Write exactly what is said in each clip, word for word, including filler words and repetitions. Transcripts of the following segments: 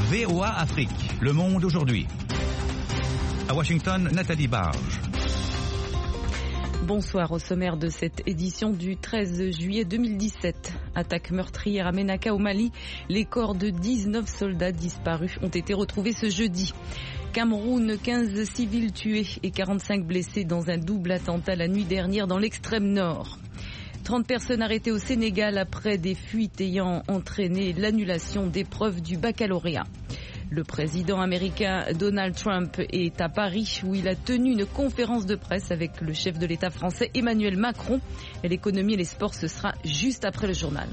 V O A Afrique, Le Monde aujourd'hui. À Washington, Nathalie Barge. Bonsoir, au sommaire de cette édition du treize juillet deux mille dix-sept. Attaque meurtrière à Ménaka au Mali. Les corps de dix-neuf soldats disparus ont été retrouvés ce jeudi. Cameroun, quinze civils tués et quarante-cinq blessés dans un double attentat la nuit dernière dans l'extrême nord. trente personnes arrêtées au Sénégal après des fuites ayant entraîné l'annulation d'épreuves du baccalauréat. Le président américain Donald Trump est à Paris où il a tenu une conférence de presse avec le chef de l'État français Emmanuel Macron. Et l'économie et les sports, ce sera juste après le journal.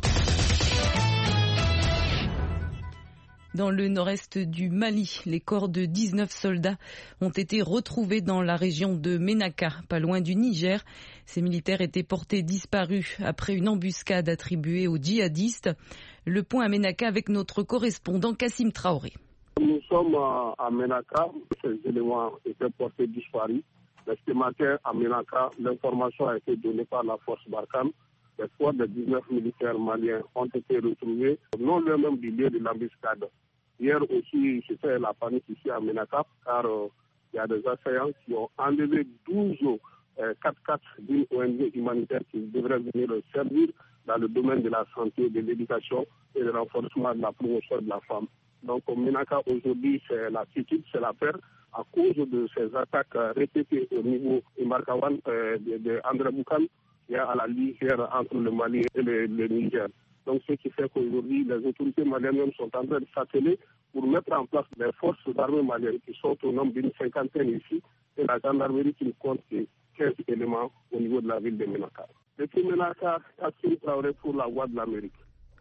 Dans le nord-est du Mali, les corps de dix-neuf soldats ont été retrouvés dans la région de Ménaka, pas loin du Niger. Ces militaires étaient portés disparus après une embuscade attribuée aux djihadistes. Le point à Ménaka avec notre correspondant Kassim Traoré. Nous sommes à Ménaka, ces éléments étaient portés disparus. Ce matin à Ménaka, l'information a été donnée par la force Barkhane. Les corps de dix-neuf militaires maliens ont été retrouvés non loin même du lieu de l'embuscade. Hier aussi, c'était la panique ici à Ménaka, car il euh, y a des assaillants qui ont enlevé douze euh, quatre-quatre d'une O N G humanitaire qui devraient venir servir dans le domaine de la santé, de l'éducation et du renforcement de la promotion de la femme. Donc Ménaka aujourd'hui, c'est la quiétude, c'est la peur à cause de ces attaques répétées au niveau de Markawan, euh, de, de André Boukan, qui est à la lisière entre le Mali et le, le Niger. Donc ce qui fait qu'aujourd'hui, les autorités maliennes sont en train de s'atteler pour mettre en place des forces armées maliennes qui sont au nombre d'une cinquantaine ici et la gendarmerie qui ne compte que quinze éléments au niveau de la ville de Ménaka. Depuis Ménaka, Kassim Traoré pour la Voix de l'Amérique.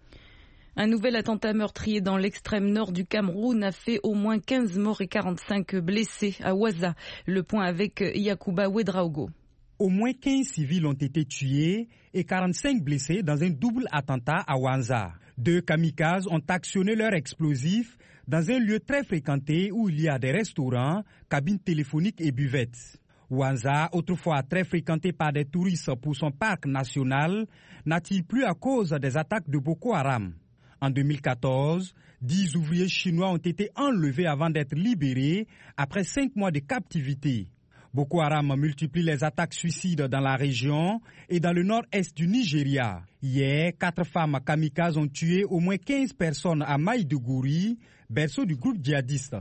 Un nouvel attentat meurtrier dans l'extrême nord du Cameroun a fait au moins quinze morts et quarante-cinq blessés à Ouaza. Le point avec Yacouba Ouedraogo. Au moins quinze civils ont été tués et quarante-cinq blessés dans un double attentat à Ouaza. Deux kamikazes ont actionné leurs explosifs dans un lieu très fréquenté où il y a des restaurants, cabines téléphoniques et buvettes. Ouaza, autrefois très fréquenté par des touristes pour son parc national, n'attire plus à cause des attaques de Boko Haram. En deux mille quatorze, dix ouvriers chinois ont été enlevés avant d'être libérés après cinq mois de captivité. Boko Haram multiplie les attaques suicides dans la région et dans le nord-est du Nigeria. Hier, quatre femmes kamikazes ont tué au moins quinze personnes à Maïdougouri, berceau du groupe djihadiste.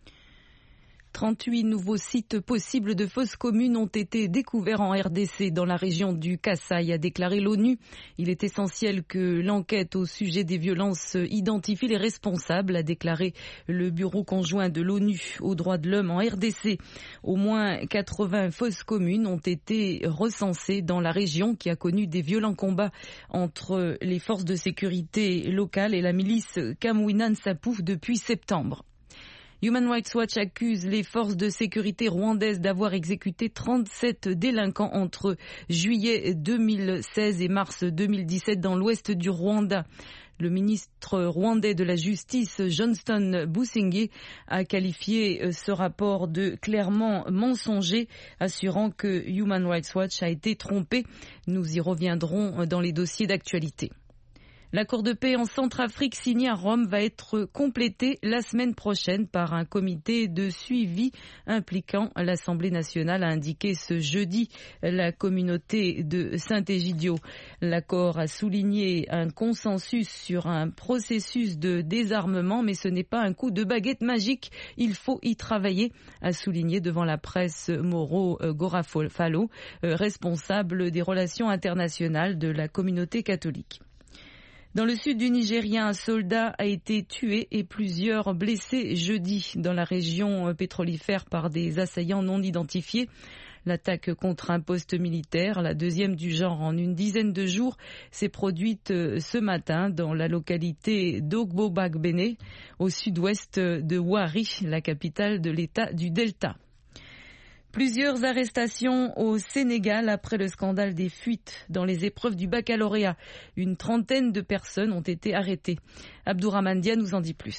trente-huit nouveaux sites possibles de fausses communes ont été découverts en R D C dans la région du Kasaï, a déclaré l'ONU. Il est essentiel que l'enquête au sujet des violences identifie les responsables, a déclaré le bureau conjoint de l'ONU aux droits de l'homme en R D C. Au moins quatre-vingts fausses communes ont été recensées dans la région qui a connu des violents combats entre les forces de sécurité locales et la milice Kamwina Nsapu depuis septembre. Human Rights Watch accuse les forces de sécurité rwandaises d'avoir exécuté trente-sept délinquants entre juillet deux mille seize et mars deux mille dix-sept dans l'ouest du Rwanda. Le ministre rwandais de la Justice, Johnston Busingye, a qualifié ce rapport de clairement mensonger, assurant que Human Rights Watch a été trompé. Nous y reviendrons dans les dossiers d'actualité. L'accord de paix en Centrafrique signé à Rome va être complété la semaine prochaine par un comité de suivi impliquant l'Assemblée nationale, a indiqué ce jeudi la communauté de Saint-Égidio. L'accord a souligné un consensus sur un processus de désarmement, mais ce n'est pas un coup de baguette magique. Il faut y travailler, a souligné devant la presse Mauro Gorafalo, responsable des relations internationales de la communauté catholique. Dans le sud du Nigeria, un soldat a été tué et plusieurs blessés jeudi dans la région pétrolifère par des assaillants non identifiés. L'attaque contre un poste militaire, la deuxième du genre en une dizaine de jours, s'est produite ce matin dans la localité d'Ogbobagbene, au sud-ouest de Warri, la capitale de l'État du Delta. Plusieurs arrestations au Sénégal après le scandale des fuites dans les épreuves du baccalauréat. Une trentaine de personnes ont été arrêtées. Abdourahmane Dia nous en dit plus.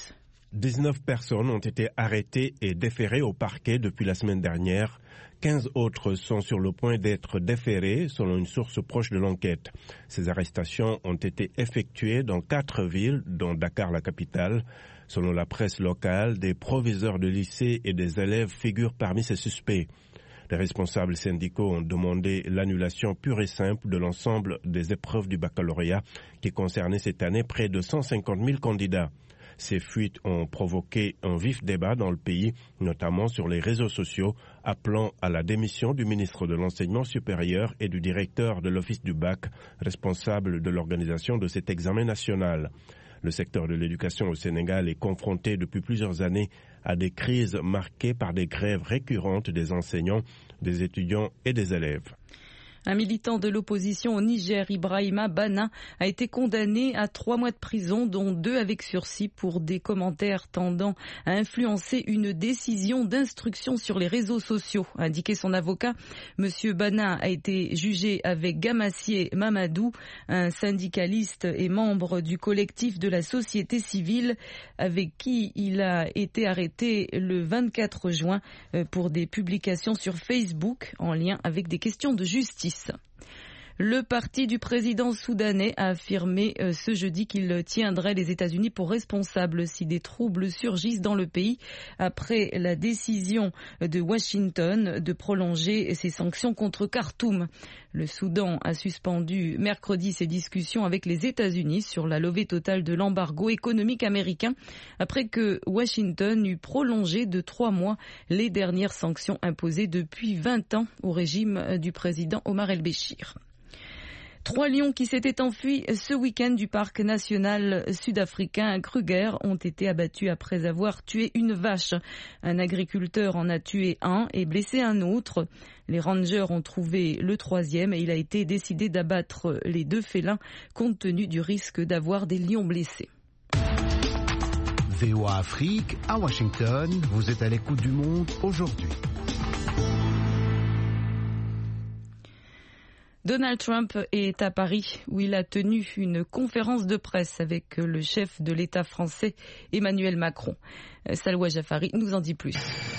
dix-neuf personnes ont été arrêtées et déférées au parquet depuis la semaine dernière. quinze autres sont sur le point d'être déférées, selon une source proche de l'enquête. Ces arrestations ont été effectuées dans quatre villes, dont Dakar, la capitale. Selon la presse locale, des proviseurs de lycée et des élèves figurent parmi ces suspects. Les responsables syndicaux ont demandé l'annulation pure et simple de l'ensemble des épreuves du baccalauréat qui concernaient cette année près de cent cinquante mille candidats. Ces fuites ont provoqué un vif débat dans le pays, notamment sur les réseaux sociaux, appelant à la démission du ministre de l'Enseignement supérieur et du directeur de l'Office du bac, responsable de l'organisation de cet examen national. Le secteur de l'éducation au Sénégal est confronté depuis plusieurs années à des crises marquées par des grèves récurrentes des enseignants, des étudiants et des élèves. Un militant de l'opposition au Niger, Ibrahima Bana, a été condamné à trois mois de prison, dont deux avec sursis, pour des commentaires tendant à influencer une décision d'instruction sur les réseaux sociaux, a indiqué son avocat. Monsieur Bana a été jugé avec Gamassier Mamadou, un syndicaliste et membre du collectif de la société civile, avec qui il a été arrêté le vingt-quatre juin pour des publications sur Facebook en lien avec des questions de justice. Le parti du président soudanais a affirmé euh, ce jeudi qu'il tiendrait les États-Unis pour responsables si des troubles surgissent dans le pays après la décision de Washington de prolonger ses sanctions contre Khartoum. Le Soudan a suspendu mercredi ses discussions avec les États-Unis sur la levée totale de l'embargo économique américain après que Washington eut prolongé de trois mois les dernières sanctions imposées depuis vingt ans au régime du président Omar el-Béchir. Trois lions qui s'étaient enfuis ce week-end du parc national sud-africain Kruger ont été abattus après avoir tué une vache. Un agriculteur en a tué un et blessé un autre. Les rangers ont trouvé le troisième et il a été décidé d'abattre les deux félins compte tenu du risque d'avoir des lions blessés. V O A Afrique, à Washington, vous êtes à l'écoute du monde aujourd'hui. Donald Trump est à Paris où il a tenu une conférence de presse avec le chef de l'État français Emmanuel Macron. Salwa Jafari nous en dit plus.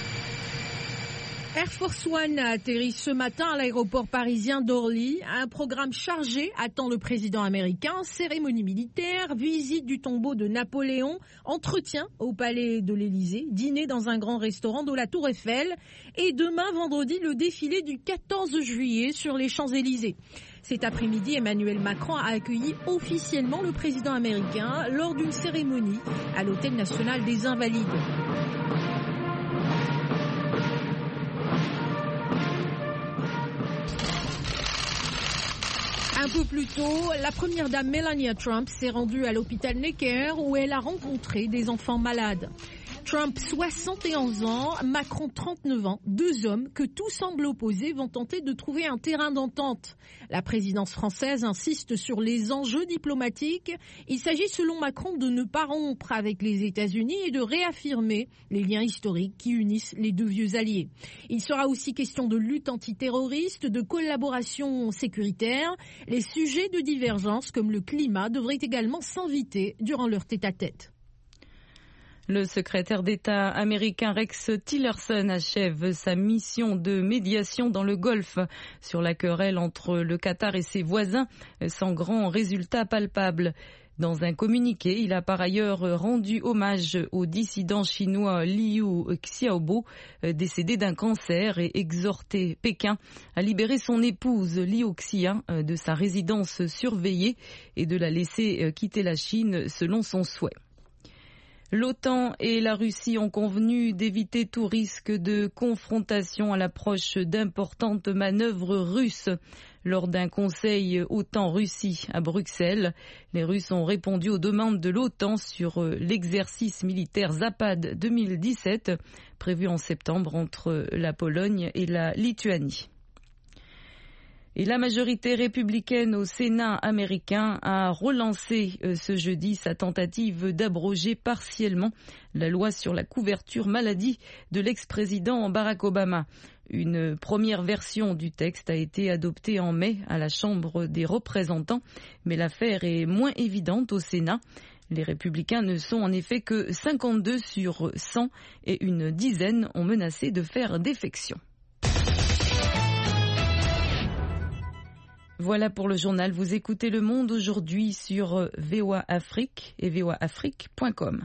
Air Force One a atterri ce matin à l'aéroport parisien d'Orly. Un programme chargé attend le président américain. Cérémonie militaire, visite du tombeau de Napoléon, entretien au palais de l'Élysée, dîner dans un grand restaurant de la Tour Eiffel et demain vendredi le défilé du quatorze juillet sur les Champs-Élysées. Cet après-midi, Emmanuel Macron a accueilli officiellement le président américain lors d'une cérémonie à l'Hôtel National des Invalides. Un peu plus tôt, la première dame Melania Trump s'est rendue à l'hôpital Necker où elle a rencontré des enfants malades. Trump, soixante et onze ans, Macron, trente-neuf ans, deux hommes que tout semble opposer vont tenter de trouver un terrain d'entente. La présidence française insiste sur les enjeux diplomatiques. Il s'agit selon Macron de ne pas rompre avec les États-Unis et de réaffirmer les liens historiques qui unissent les deux vieux alliés. Il sera aussi question de lutte antiterroriste, de collaboration sécuritaire. Les sujets de divergence comme le climat devraient également s'inviter durant leur tête-à-tête. Le secrétaire d'État américain Rex Tillerson achève sa mission de médiation dans le Golfe sur la querelle entre le Qatar et ses voisins, sans grand résultat palpable. Dans un communiqué, il a par ailleurs rendu hommage au dissident chinois Liu Xiaobo, décédé d'un cancer, et exhorté Pékin à libérer son épouse Liu Xia de sa résidence surveillée et de la laisser quitter la Chine selon son souhait. L'OTAN et la Russie ont convenu d'éviter tout risque de confrontation à l'approche d'importantes manœuvres russes. Lors d'un conseil OTAN-Russie à Bruxelles, les Russes ont répondu aux demandes de l'OTAN sur l'exercice militaire Zapad deux mille dix-sept, prévu en septembre entre la Pologne et la Lituanie. Et la majorité républicaine au Sénat américain a relancé euh, ce jeudi sa tentative d'abroger partiellement la loi sur la couverture maladie de l'ex-président Barack Obama. Une première version du texte a été adoptée en mai à la Chambre des représentants, mais l'affaire est moins évidente au Sénat. Les Républicains ne sont en effet que cinquante-deux sur cent et une dizaine ont menacé de faire défection. Voilà pour le journal. Vous écoutez Le Monde aujourd'hui sur V O A Afrique et v o a afrique point com.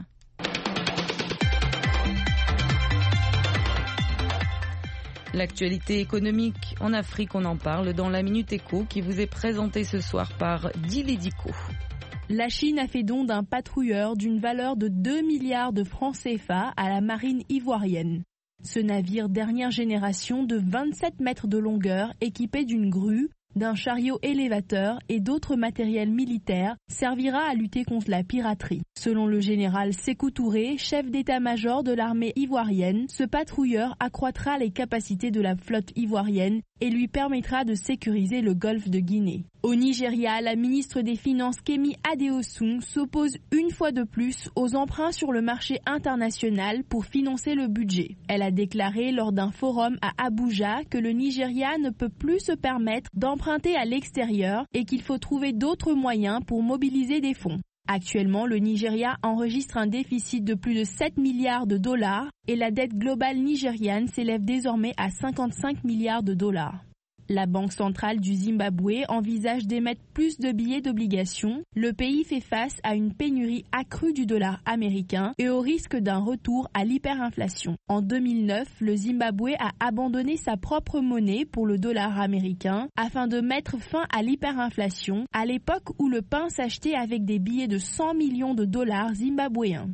L'actualité économique en Afrique, on en parle dans la Minute Éco qui vous est présentée ce soir par Dilédico. La Chine a fait don d'un patrouilleur d'une valeur de deux milliards de francs C F A à la marine ivoirienne. Ce navire dernière génération de vingt-sept mètres de longueur, équipé d'une grue, d'un chariot élévateur et d'autres matériels militaires, servira à lutter contre la piraterie. Selon le général Sékou Touré, chef d'état-major de l'armée ivoirienne, ce patrouilleur accroîtra les capacités de la flotte ivoirienne et lui permettra de sécuriser le golfe de Guinée. Au Nigeria, la ministre des Finances Kemi Adeosun s'oppose une fois de plus aux emprunts sur le marché international pour financer le budget. Elle a déclaré lors d'un forum à Abuja que le Nigeria ne peut plus se permettre d'emprunter à l'extérieur et qu'il faut trouver d'autres moyens pour mobiliser des fonds. Actuellement, le Nigeria enregistre un déficit de plus de sept milliards de dollars et la dette globale nigériane s'élève désormais à cinquante-cinq milliards de dollars. La Banque centrale du Zimbabwe envisage d'émettre plus de billets d'obligation. Le pays fait face à une pénurie accrue du dollar américain et au risque d'un retour à l'hyperinflation. En deux mille neuf, le Zimbabwe a abandonné sa propre monnaie pour le dollar américain afin de mettre fin à l'hyperinflation à l'époque où le pain s'achetait avec des billets de cent millions de dollars zimbabwéens.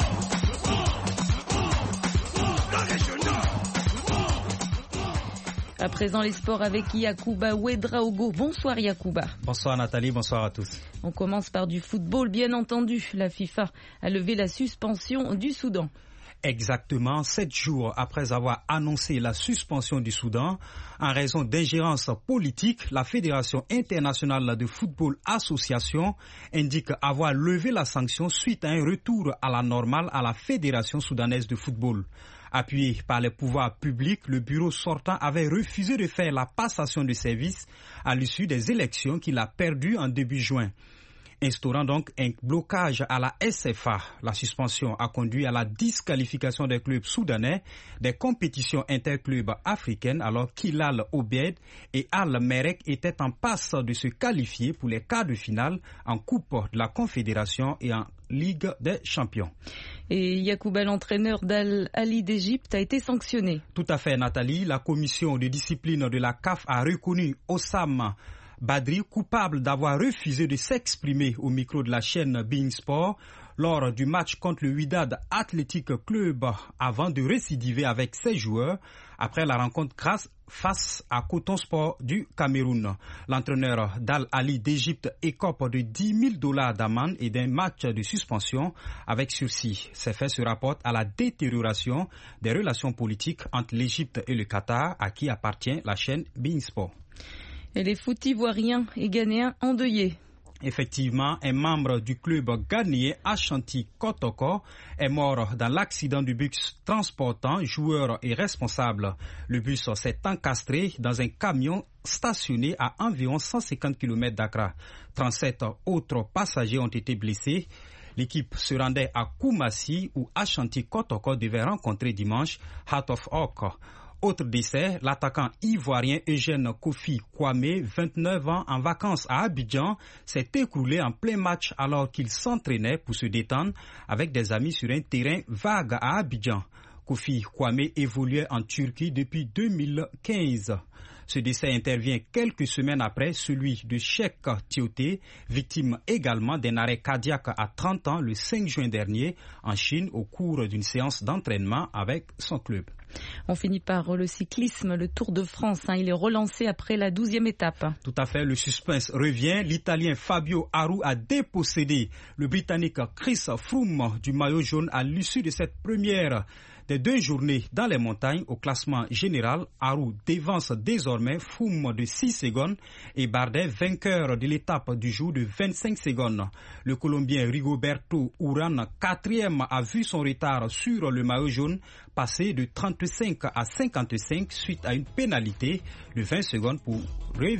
À présent, les sports avec Yacouba Ouedraogo. Bonsoir Yacouba. Bonsoir Nathalie, bonsoir à tous. On commence par du football, bien entendu. La FIFA a levé la suspension du Soudan. Exactement, sept jours après avoir annoncé la suspension du Soudan, en raison d'ingérence politique, la Fédération internationale de football association indique avoir levé la sanction suite à un retour à la normale à la Fédération soudanaise de football. Appuyé par les pouvoirs publics, le bureau sortant avait refusé de faire la passation de service à l'issue des élections qu'il a perdues en début juin. Instaurant donc un blocage à la S F A, la suspension a conduit à la disqualification des clubs soudanais des compétitions interclubs africaines alors qu'Hilal Obed et Al Merrek étaient en passe de se qualifier pour les quarts de finale en Coupe de la Confédération et en Ligue des Champions. Et Yacouba, l'entraîneur d'Al Ali d'Égypte, a été sanctionné. Tout à fait, Nathalie. La commission de discipline de la C A F a reconnu Osama Badri coupable d'avoir refusé de s'exprimer au micro de la chaîne Bein Sport lors du match contre le Wydad Athletic Club avant de récidiver avec ses joueurs après la rencontre grâce face à Coton Sport du Cameroun. L'entraîneur d'Al Ali d'Égypte écope de dix mille dollars d'amende et d'un match de suspension avec sursis. Ces faits se rapportent à la détérioration des relations politiques entre l'Égypte et le Qatar, à qui appartient la chaîne Bein Sport. Et les foot ivoiriens et ghanéens endeuillés. Effectivement, un membre du club ghanéen Ashanti Kotoko est mort dans l'accident du bus transportant joueurs et responsables. Le bus s'est encastré dans un camion stationné à environ cent cinquante kilomètres d'Accra. trente-sept autres passagers ont été blessés. L'équipe se rendait à Koumassi où Ashanti Kotoko devait rencontrer dimanche Heart of Oak. Autre décès, l'attaquant ivoirien Eugène Kofi Kwame, vingt-neuf ans, en vacances à Abidjan, s'est écroulé en plein match alors qu'il s'entraînait pour se détendre avec des amis sur un terrain vague à Abidjan. Kofi Kwame évoluait en Turquie depuis deux mille quinze. Ce décès intervient quelques semaines après celui de Cheikh Tioté, victime également d'un arrêt cardiaque à trente ans le cinq juin dernier en Chine au cours d'une séance d'entraînement avec son club. On finit par le cyclisme, le Tour de France. Hein, il est relancé après la douzième étape. Tout à fait, le suspense revient. L'Italien Fabio Aru a dépossédé le Britannique Chris Froome du maillot jaune à l'issue de cette première des deux journées dans les montagnes. Au classement général, Aru devance désormais Froome de six secondes et Bardet, vainqueur de l'étape du jour, de vingt-cinq secondes. Le Colombien Rigoberto Urán, quatrième, a vu son retard sur le maillot jaune passer de trente-cinq à cinquante-cinq suite à une pénalité de vingt secondes pour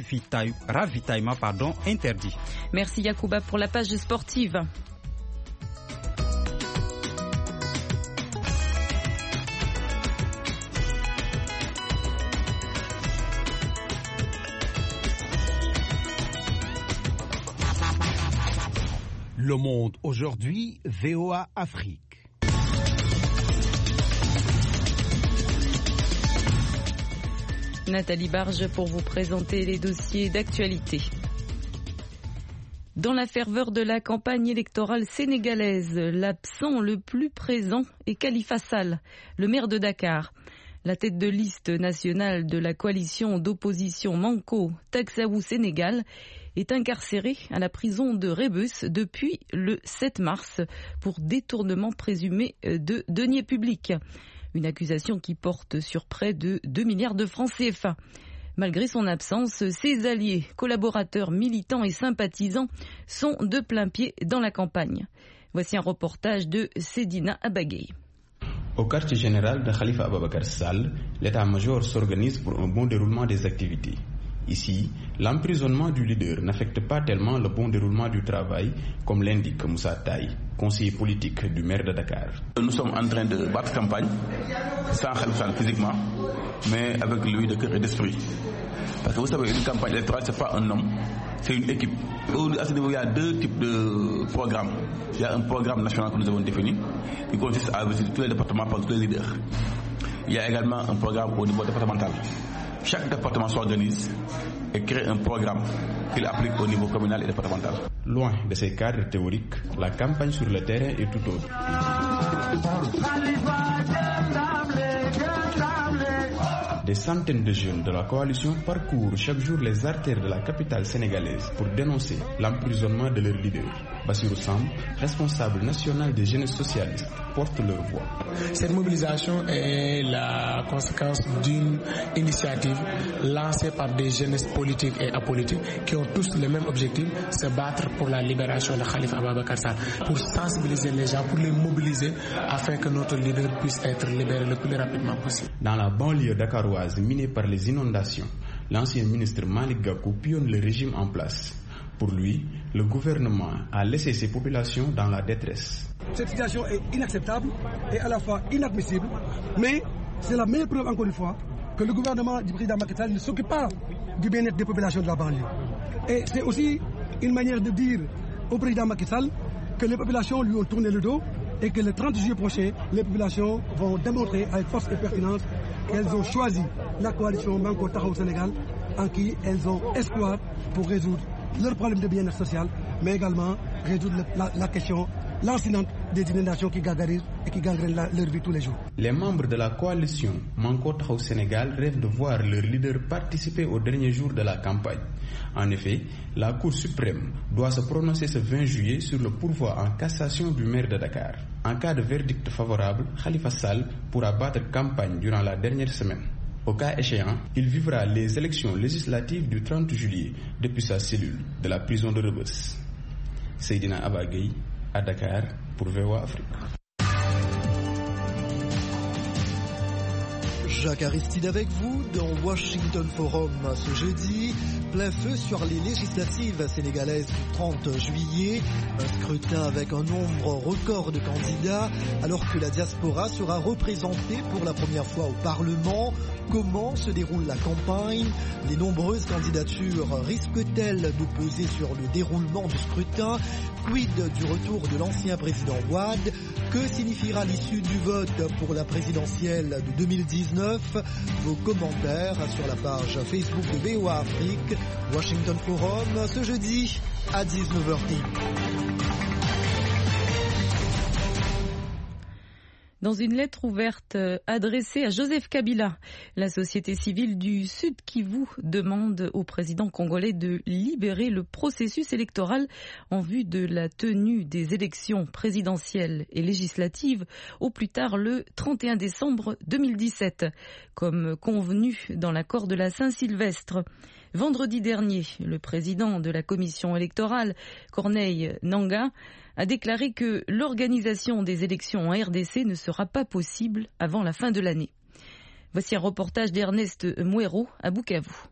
ravitaillement pardon, interdit. Merci Yacouba pour la page sportive. Le Monde aujourd'hui, V O A Afrique. Nathalie Barge pour vous présenter les dossiers d'actualité. Dans la ferveur de la campagne électorale sénégalaise, l'absent le plus présent est Khalifa Sall, le maire de Dakar. La tête de liste nationale de la coalition d'opposition Manko Taxawu Sénégal est incarcéré à la prison de Rebus depuis le sept mars pour détournement présumé de deniers publics. Une accusation qui porte sur près de deux milliards de francs C F A. Malgré son absence, ses alliés, collaborateurs, militants et sympathisants sont de plein pied dans la campagne. Voici un reportage de Sedina Abagay. Au quartier général de Khalifa Ababakar Sall, l'état-major s'organise pour un bon déroulement des activités. Ici, l'emprisonnement du leader n'affecte pas tellement le bon déroulement du travail, comme l'indique Moussa Taï, conseiller politique du maire de Dakar. Nous sommes en train de battre campagne, sans Khalifa Sall physiquement, mais avec lui de cœur et d'esprit. Parce que vous savez, une campagne électorale, ce n'est pas un homme, c'est une équipe. À ce niveau, il y a deux types de programmes. Il y a un programme national que nous avons défini, qui consiste à visiter tous les départements par tous les leaders. Il y a également un programme au niveau départemental. Chaque département s'organise et crée un programme qu'il applique au niveau communal et départemental. Loin de ces cadres théoriques, la campagne sur le terrain est tout autre. Des centaines de jeunes de la coalition parcourent chaque jour les artères de la capitale sénégalaise pour dénoncer l'emprisonnement de leur leader. Bassirou Samb, responsable national des jeunes socialistes, porte leur voix. Cette mobilisation est la conséquence d'une initiative lancée par des jeunes politiques et apolitiques qui ont tous le même objectif, se battre pour la libération de Khalifa Ababakar Sall, pour sensibiliser les gens, pour les mobiliser afin que notre leader puisse être libéré le plus rapidement possible. Dans la banlieue dakaroise minée par les inondations, l'ancien ministre Malick Gakou pionne le régime en place. Pour lui, le gouvernement a laissé ses populations dans la détresse. Cette situation est inacceptable et à la fois inadmissible, mais c'est la meilleure preuve, encore une fois, que le gouvernement du président Macky Sall ne s'occupe pas du bien-être des populations de la banlieue. Et c'est aussi une manière de dire au président Macky Sall que les populations lui ont tourné le dos et que le trente juillet prochain, les populations vont démontrer avec force et pertinence qu'elles ont choisi la coalition Manko Taxawu Sénégal en qui elles ont espoir pour résoudre leurs problèmes de bien-être social, mais également résoudre la, la question lancinante des inondations qui gargarisent et qui gangrènent la, leur vie tous les jours. Les membres de la coalition Manko Taxawu Sénégal rêvent de voir leur leader participer au dernier jour de la campagne. En effet, la Cour suprême doit se prononcer ce vingt juillet sur le pourvoi en cassation du maire de Dakar. En cas de verdict favorable, Khalifa Sall pourra battre campagne durant la dernière semaine. Au cas échéant, il vivra les élections législatives du trente juillet depuis sa cellule de la prison de Rebus. Seydina Abagay à Dakar pour V O A Afrique. Jacques Aristide avec vous dans Washington Forum ce jeudi. Plein feu sur les législatives sénégalaises du trente juillet. Un scrutin avec un nombre record de candidats alors que la diaspora sera représentée pour la première fois au Parlement. Comment se déroule la campagne? Les nombreuses candidatures risquent-elles de peser sur le déroulement du scrutin? Quid du retour de l'ancien président Wade? Que signifiera l'issue du vote pour la présidentielle de deux mille dix-neuf? Vos commentaires sur la page Facebook de V O A Afrique. Washington Forum ce jeudi à dix-neuf heures trente. Dans une lettre ouverte adressée à Joseph Kabila, la société civile du Sud Kivu demande au président congolais de libérer le processus électoral en vue de la tenue des élections présidentielles et législatives au plus tard le trente et un décembre deux mille dix-sept, comme convenu dans l'accord de la Saint-Sylvestre. Vendredi dernier, le président de la commission électorale, Corneille Nangaa, a déclaré que l'organisation des élections en R D C ne sera pas possible avant la fin de l'année. Voici un reportage d'Ernest Mouero à Bukavu.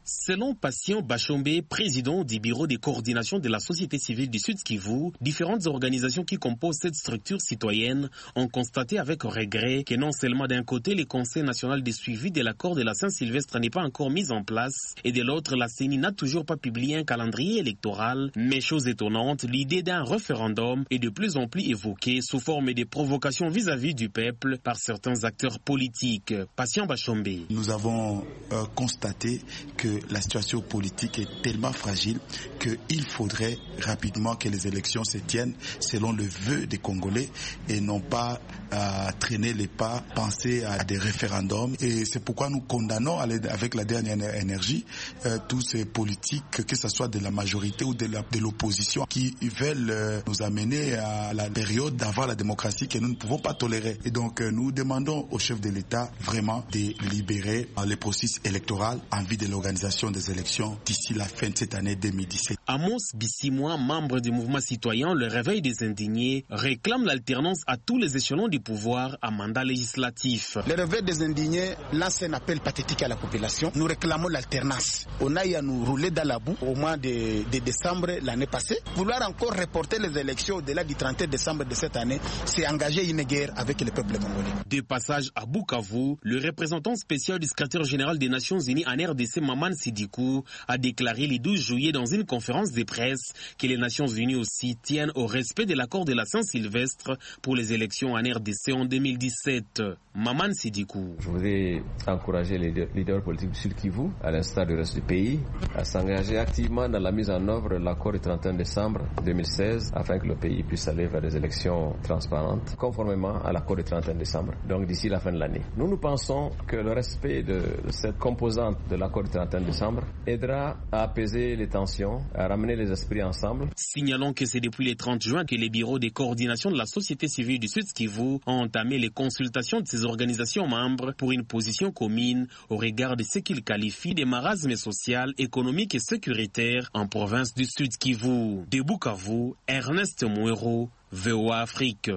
Selon Patient Bachombe, président du bureau de coordination de la société civile du Sud Kivu, différentes organisations qui composent cette structure citoyenne ont constaté avec regret que non seulement d'un côté le Conseil national de suivi de l'accord de la Saint-Sylvestre n'est pas encore mis en place et de l'autre la C E N I n'a toujours pas publié un calendrier électoral, mais chose étonnante, l'idée d'un référendum est de plus en plus évoquée sous forme de provocation vis-à-vis du peuple par certains acteurs politiques. Patient Bachombe. Nous avons euh, constaté que la situation politique est tellement fragile qu'il faudrait rapidement que les élections se tiennent selon le vœu des Congolais et non pas à traîner les pas, penser à des référendums. Et c'est pourquoi nous condamnons avec la dernière énergie euh, tous ces politiques, que ce soit de la majorité ou de, la, de l'opposition, qui veulent euh, nous amener à la période d'avant la démocratie que nous ne pouvons pas tolérer. Et donc euh, nous demandons au chef de l'État vraiment de libérer euh, les processus électoraux en vue de l'organisation des élections d'ici la fin de cette année deux mille dix-sept. Amos Bissimois, membre du mouvement citoyen Le Réveil des Indignés, réclame l'alternance à tous les échelons du pouvoir à mandat législatif. Le Réveil des Indignés lance un appel pathétique à la population. Nous réclamons l'alternance. On a eu à nous rouler dans la boue au mois de, de décembre l'année passée. Vouloir encore reporter les élections au-delà du trente et un décembre de cette année, c'est engager une guerre avec le peuple congolais. De passage à Bukavu, le représentant spécial du secrétaire général des Nations Unies en R D C, Maman Sidikou, a déclaré le douze juillet dans une conférence de presse que les Nations Unies aussi tiennent au respect de l'accord de la Saint-Sylvestre pour les élections en R D C en deux mille dix-sept. Maman Sidikou. Je voudrais encourager les leaders politiques du Sud Kivu, à l'instar du reste du pays, à s'engager activement dans la mise en œuvre de l'accord du trente et un décembre deux mille seize afin que le pays puisse aller vers des élections transparentes, conformément à l'accord du trente et un décembre, donc d'ici la fin de l'année. Nous, nous pensons que le respect de cette composante de l'accord du trente et un décembre aidera à apaiser les tensions, à ramener les esprits ensemble. Signalons que c'est depuis le trente juin que les bureaux de coordination de la société civile du Sud Kivu ont entamé les consultations de ces organisations membres pour une position commune au regard de ce qu'ils qualifient de marasme social, économique et sécuritaire en province du Sud Kivu. De Bukavu, Ernest Mouero, V O A Afrique.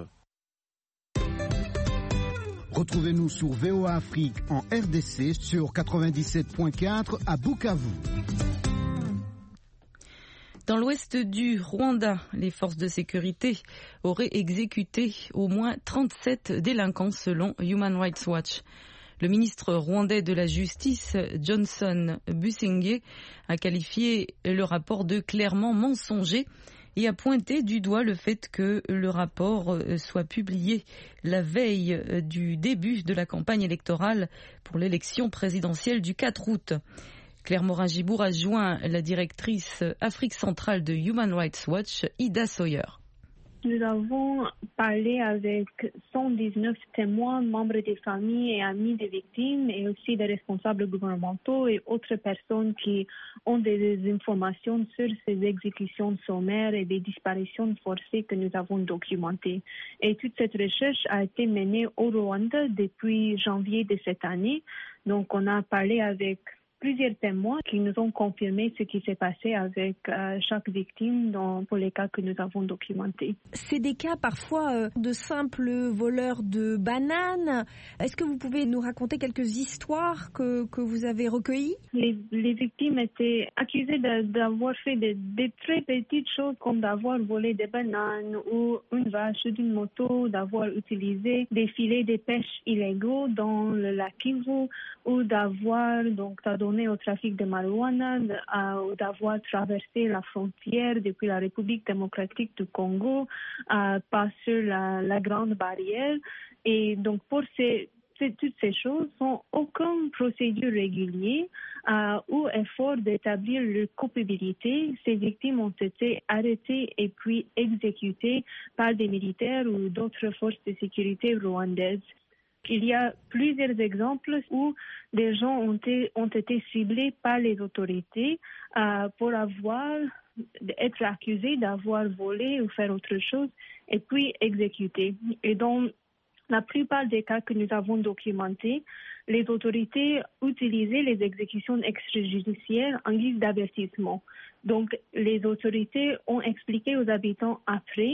Retrouvez-nous sur V O A Afrique en R D C sur quatre-vingt-dix-sept point quatre à Bukavu. Dans l'ouest du Rwanda, les forces de sécurité auraient exécuté au moins trente-sept délinquants selon Human Rights Watch. Le ministre rwandais de la Justice, Johnson Busingye, a qualifié le rapport de clairement mensonger et a pointé du doigt le fait que le rapport soit publié la veille du début de la campagne électorale pour l'élection présidentielle du quatre août. Claire Morin-Gibour a joint la directrice Afrique centrale de Human Rights Watch, Ida Sawyer. Nous avons parlé avec cent dix-neuf témoins, membres des familles et amis des victimes et aussi des responsables gouvernementaux et autres personnes qui ont des informations sur ces exécutions sommaires et des disparitions forcées que nous avons documentées. Et toute cette recherche a été menée au Rwanda depuis janvier de cette année. Donc on a parlé avec plusieurs témoins qui nous ont confirmé ce qui s'est passé avec euh, chaque victime dans, pour les cas que nous avons documentés. C'est des cas parfois euh, de simples voleurs de bananes. Est-ce que vous pouvez nous raconter quelques histoires que, que vous avez recueillies? Les, les victimes étaient accusées de, d'avoir fait des de très petites choses comme d'avoir volé des bananes ou une vache d'une moto, d'avoir utilisé des filets de pêche illégaux dans le lac Kivu ou d'avoir donc donné au trafic de marijuana, euh, d'avoir traversé la frontière depuis la République démocratique du Congo, euh, pas sur la, la grande barrière. Et donc pour ces, ces, toutes ces choses, sans aucune procédure régulière euh, ou effort d'établir leur culpabilité, ces victimes ont été arrêtées et puis exécutées par des militaires ou d'autres forces de sécurité rwandaises. Il y a plusieurs exemples où des gens ont été, ont été ciblés par les autorités euh, pour avoir, être accusés d'avoir volé ou faire autre chose et puis exécutés. Et dans la plupart des cas que nous avons documentés, les autorités utilisaient les exécutions extrajudiciaires en guise d'avertissement. Donc, les autorités ont expliqué aux habitants après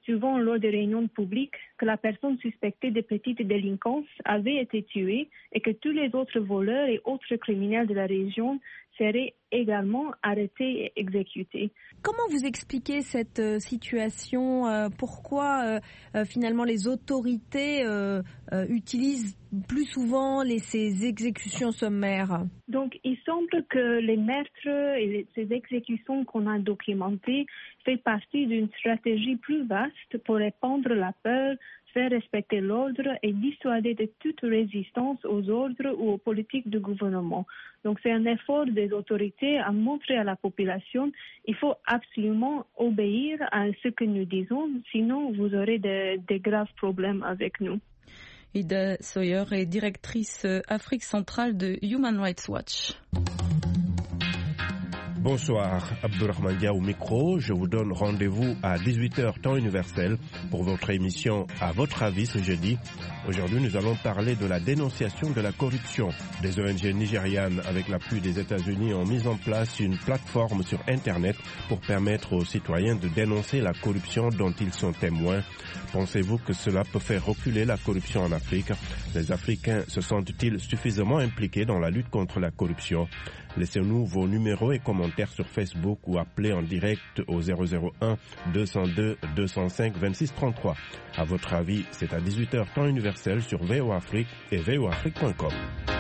souvent lors des réunions publiques, que la personne suspectée de petite délinquance avait été tuée et que tous les autres voleurs et autres criminels de la région seraient également arrêtés et exécutés. Comment vous expliquez cette euh, situation euh, Pourquoi euh, euh, finalement les autorités euh, euh, utilisent plus souvent les, ces exécutions sommaires? Donc, il semble que les meurtres et les, ces exécutions qu'on a documentées font partie d'une stratégie plus vaste pour répandre la peur, faire respecter l'ordre et dissuader de toute résistance aux ordres ou aux politiques du gouvernement. Donc, c'est un effort des autorités à montrer à la population il faut absolument obéir à ce que nous disons, sinon vous aurez de, de graves problèmes avec nous. Ida Sawyer est directrice Afrique centrale de Human Rights Watch. Bonsoir, Abdourahmane Dia au micro. Je vous donne rendez-vous à dix-huit heures temps universel pour votre émission À votre avis ce jeudi. Aujourd'hui, nous allons parler de la dénonciation de la corruption. Des O N G nigérianes avec l'appui des États-Unis ont mis en place une plateforme sur Internet pour permettre aux citoyens de dénoncer la corruption dont ils sont témoins. Pensez-vous que cela peut faire reculer la corruption en Afrique? Les Africains se sentent-ils suffisamment impliqués dans la lutte contre la corruption? Laissez-nous vos numéros et commentaires sur Facebook ou appelez en direct au zéro zéro un deux zéro deux deux zéro cinq vingt-six trente-trois. À votre avis, c'est à dix-huit heures temps universel sur V O Afrique et v o afrique point com.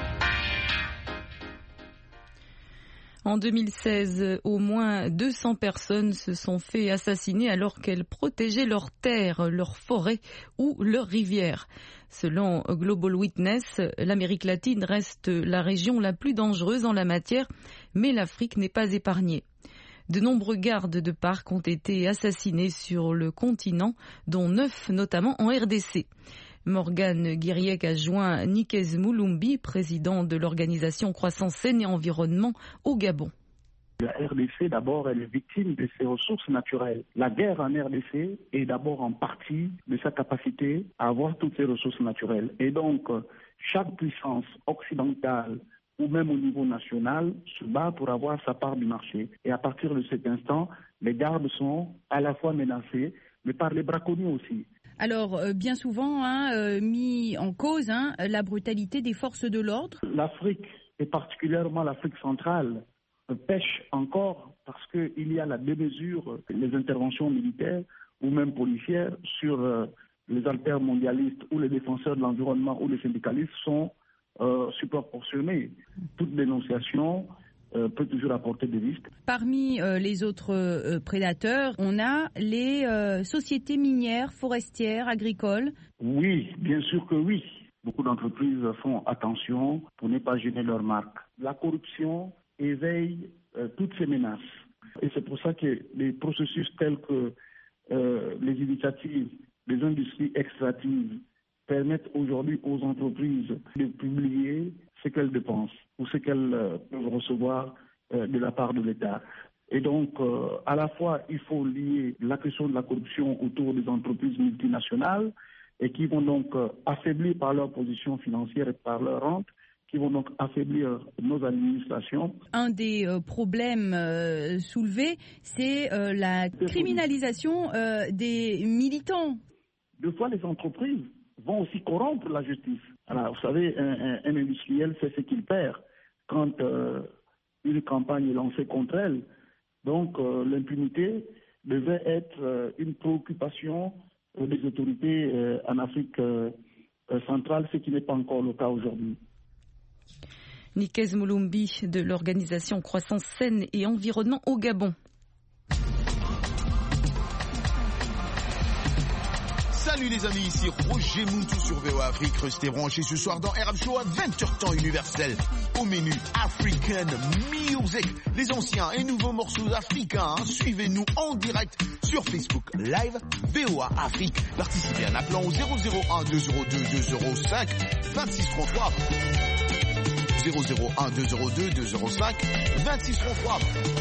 En deux mille seize, au moins deux cents personnes se sont fait assassiner alors qu'elles protégeaient leurs terres, leurs forêts ou leurs rivières. Selon Global Witness, l'Amérique latine reste la région la plus dangereuse en la matière, mais l'Afrique n'est pas épargnée. De nombreux gardes de parc ont été assassinés sur le continent, dont neuf notamment en R D C. Morgane Guiriec a joint Nikez Moulumbi, président de l'organisation Croissance Saine et Environnement au Gabon. La R D C, d'abord, elle est victime de ses ressources naturelles. La guerre en R D C est d'abord en partie de sa capacité à avoir toutes ces ressources naturelles. Et donc, chaque puissance occidentale ou même au niveau national se bat pour avoir sa part du marché. Et à partir de cet instant, les gardes sont à la fois menacés, mais par les braconniers aussi. Alors, euh, bien souvent, hein, euh, mis en cause hein, la brutalité des forces de l'ordre. L'Afrique, et particulièrement l'Afrique centrale, pêche encore parce qu'il y a la démesure, les interventions militaires ou même policières sur euh, les altermondialistes ou les défenseurs de l'environnement ou les syndicalistes sont euh, surproportionnées. Toute dénonciation euh, peut toujours apporter des risques. Parmi euh, les autres euh, prédateurs, on a les euh, sociétés minières, forestières, agricoles. Oui, bien sûr que oui. Beaucoup d'entreprises font attention pour ne pas gêner leur marque. La corruption éveille euh, toutes ces menaces. Et c'est pour ça que les processus tels que euh, les initiatives des industries extractives permettent aujourd'hui aux entreprises de publier ce qu'elles dépensent ou ce qu'elles euh, peuvent recevoir euh, de la part de l'État. Et donc, euh, à la fois, il faut lier la question de la corruption autour des entreprises multinationales et qui vont donc euh, affaiblir par leur position financière et par leur rente, qui vont donc affaiblir nos administrations. Un des euh, problèmes euh, soulevés, c'est euh, la criminalisation euh, des militants. Deux fois, les entreprises vont aussi corrompre la justice. Alors, vous savez, un, un, un industriel sait ce qu'il perd quand euh, une campagne est lancée contre elle. Donc, euh, l'impunité devait être euh, une préoccupation euh, des autorités euh, en Afrique euh, centrale, ce qui n'est pas encore le cas aujourd'hui. Nikez Moulumbi de l'organisation Croissance Saine et Environnement au Gabon. Salut les amis, ici Roger Moutou sur V O Afrique. Restez branchés ce soir dans R M Show à vingt heures temps universel. Au menu African Music, les anciens et nouveaux morceaux africains. Suivez-nous en direct sur Facebook Live V O A Afrique. Participez en appelant au zéro zéro un deux zéro deux deux zéro cinq vingt-six trente-trois. zéro zéro un deux zéro deux deux zéro cinq vingt-six trente-trois.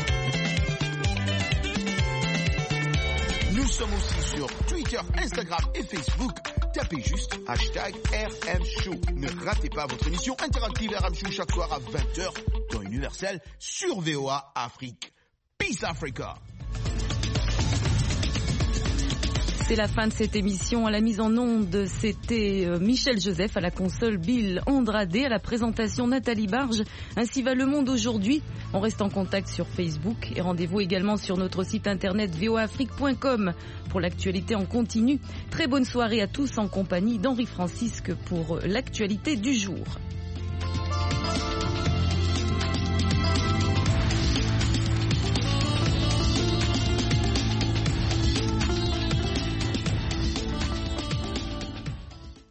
Nous sommes aussi sur Twitter, Instagram et Facebook. Tapez juste hashtag R M Show. Ne ratez pas votre émission interactive R M Show chaque soir à vingt heures dans Universel sur V O A Afrique. Peace Africa. C'est la fin de cette émission. À la mise en onde, c'était Michel Joseph, à la console Bill Andrade, à la présentation Nathalie Barge. Ainsi va le monde aujourd'hui. On reste en contact sur Facebook et rendez-vous également sur notre site internet v o a afrique point com pour l'actualité en continu. Très bonne soirée à tous en compagnie d'Henri Francisque pour l'actualité du jour.